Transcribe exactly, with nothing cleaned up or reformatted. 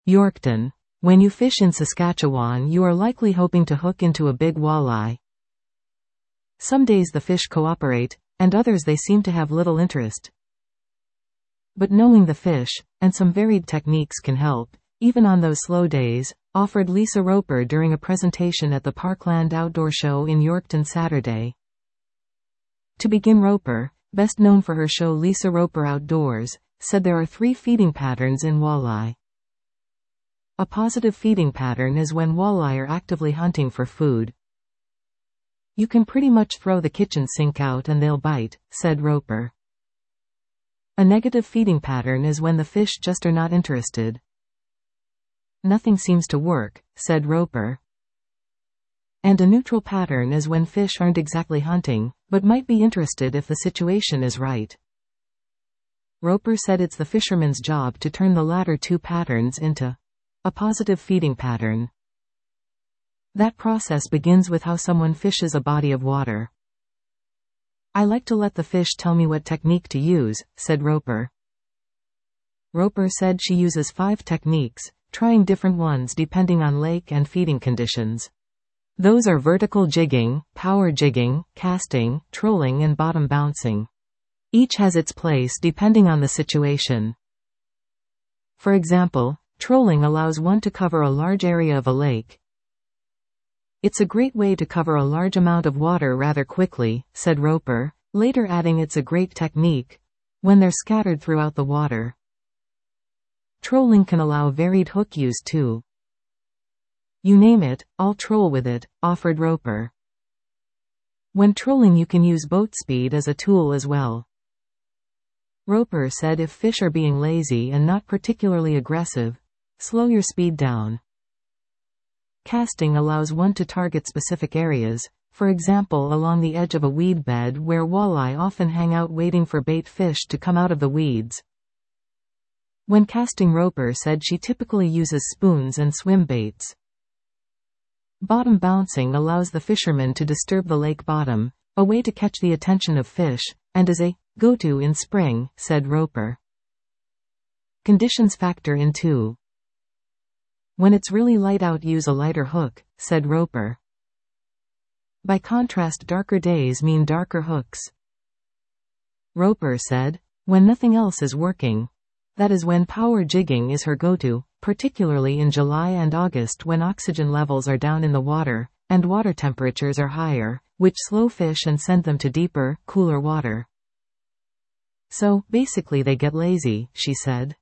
Yorkton. When you fish in Saskatchewan, you are likely hoping to hook into a big walleye. Some days the fish cooperate, and others they seem to have little interest. But knowing the fish, and some varied techniques can help, even on those slow days, offered Lisa Roper during a presentation at the Parkland Outdoor Show in Yorkton Saturday. To begin, Roper, best known for her show Lisa Roper Outdoors, said there are three feeding patterns in walleye. A positive feeding pattern is when walleye are actively hunting for food. You can pretty much throw the kitchen sink out and they'll bite, said Roper. A negative feeding pattern is when the fish just are not interested. Nothing seems to work, said Roper. And a neutral pattern is when fish aren't exactly hunting, but might be interested if the situation is right. Roper said it's the fisherman's job to turn the latter two patterns into a positive feeding pattern. That process begins with how someone fishes a body of water. I like to let the fish tell me what technique to use, said Roper. Roper said she uses five techniques, trying different ones depending on lake and feeding conditions. Those are vertical jigging, power jigging, casting, trolling and bottom bouncing. Each has its place depending on the situation. For example, trolling allows one to cover a large area of a lake. It's a great way to cover a large amount of water rather quickly, said Roper, later adding it's a great technique when they're scattered throughout the water. Trolling can allow varied hook use too. You name it, I'll troll with it, offered Roper. When trolling you can use boat speed as a tool as well. Roper said if fish are being lazy and not particularly aggressive, slow your speed down. Casting allows one to target specific areas, for example along the edge of a weed bed where walleye often hang out waiting for bait fish to come out of the weeds. When casting, Roper said she typically uses spoons and swim baits. Bottom bouncing allows the fisherman to disturb the lake bottom, a way to catch the attention of fish, and is a go-to in spring, said Roper. Conditions factor in too. When it's really light out, use a lighter hook, said Roper. By contrast, darker days mean darker hooks. Roper said, when nothing else is working, that is when power jigging is her go-to, particularly in July and August when oxygen levels are down in the water, and water temperatures are higher, which slow fish and send them to deeper, cooler water. So, basically they get lazy, she said.